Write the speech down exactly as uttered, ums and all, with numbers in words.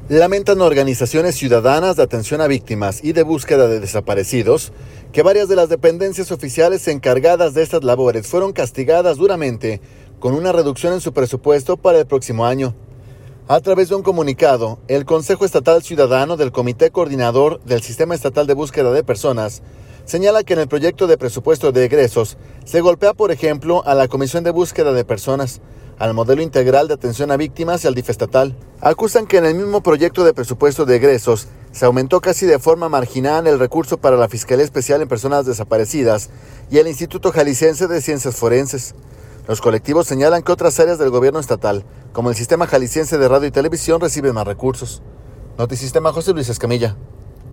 Lamentan organizaciones ciudadanas de atención a víctimas y de búsqueda de desaparecidos que varias de las dependencias oficiales encargadas de estas labores fueron castigadas duramente con una reducción en su presupuesto para el próximo año. A través de un comunicado, el Consejo Estatal Ciudadano del Comité Coordinador del Sistema Estatal de Búsqueda de Personas señala que en el proyecto de presupuesto de egresos se golpea, por ejemplo, a la Comisión de Búsqueda de Personas, al Modelo Integral de Atención a Víctimas y al D I F estatal. Acusan que en el mismo proyecto de presupuesto de egresos se aumentó casi de forma marginal el recurso para la Fiscalía Especial en Personas Desaparecidas y el Instituto Jalisciense de Ciencias Forenses. Los colectivos señalan que otras áreas del gobierno estatal, como el Sistema Jalisciense de Radio y Televisión, reciben más recursos. Notisistema, José Luis Escamilla.